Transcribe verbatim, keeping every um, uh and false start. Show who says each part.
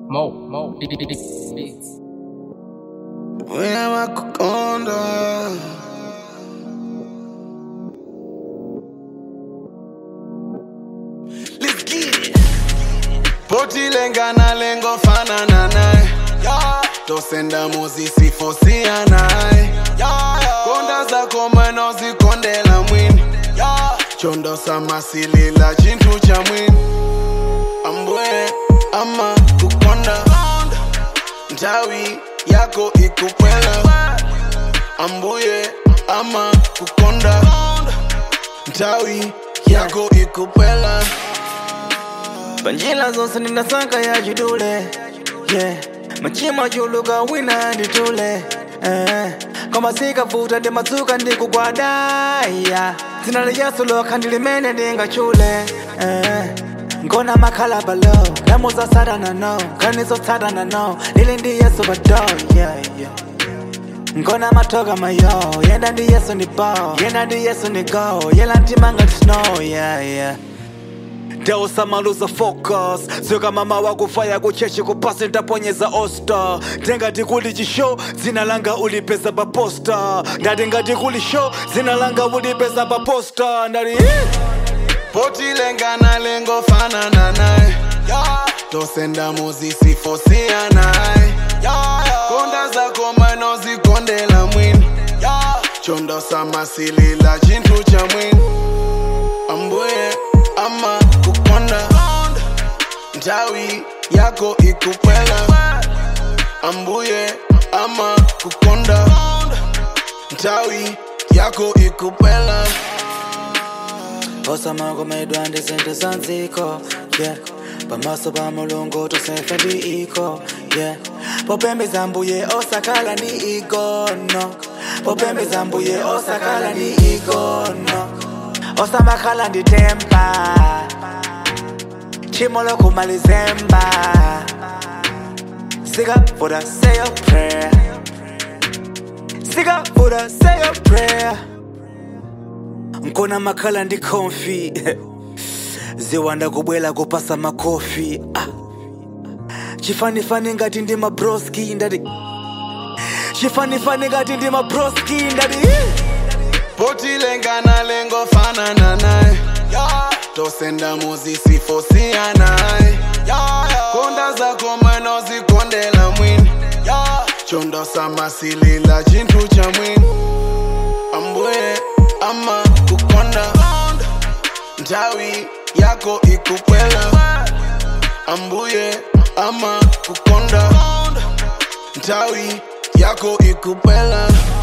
Speaker 1: Mo, Mo, beats.
Speaker 2: Wema kukonda Let's get it. Poti lenga na lengo fanana nae, yeah. Tosenda muzisi fosia nae, yeah, yeah. Konda zako mweno zikondela mwini, yeah. Chondo samasili la chintu cha mwini. Ambwe ama kukonda Ntawi yako ikupela. Ambuye ama kukonda Ntawi yako ikupela.
Speaker 3: Banjila zonse ninasaka ya jidule, yeah. Machima juluga wina nditule, eh. Kama sika futa de matuka ndiku kwa daya. Zinale yesu lo kandili mene ndinga chule, eh. Nkona makala balo, nemo za sada na no. Kanizo sada na no, nili ndi yesu bado, yeah, yeah. Nkona matoga mayo, yenda ndi yesu ni bao. Yenda ndi yesu ni go, yela ntimanga snow, yeah, yeah. Deo sama luza focus. Syoka mama wakufaya kuchechi kupasi ntaponyeza osta. Tenga tikuli jisho, zinalanga ulipeza baposta. Ndadenga tikuli show, zinalanga ulipeza baposta. Ndari
Speaker 2: Poti lenga na lengo fanana nae, yeah. Tosenda muzisi fosia nae, yeah, yeah. Konda zako mweno zikondela mwini, yeah. Chondo samasili la chintu cha mwini. Ambuye ama kukonda Ntawi yako ikupela. Ambuye ama kukonda Ntawi yako ikupela.
Speaker 3: Osama kumedwa ndi sente sanziko, yeah. Pamaso pa mulungu tosefendi iko, yeah. Popembe zambuye osakala ni igono. Popembe zambuye osakala ni igono. Osama kala ndi tempa, chimolo kumalizemba. Sig up for the say a prayer. Sig up for the say a prayer. Nkona makala ndi konfi Ziwanda kubwela kupasa makofi, ah. Chifani fani ngati ndi mabroski ndadi. Chifani fani ngati ndi mabroski ndadi.
Speaker 2: Poti lenga na lengo fanana nae, yeah. Tosenda muzisi fosia nae, yeah, yeah. Konda zako mweno zikondela mwini, yeah. Chondo samasili la chintu cha mwini. Ambuye ama kukonda Ntawi yako ikupela. Ambuye ama kukonda Ntawi yako ikupela.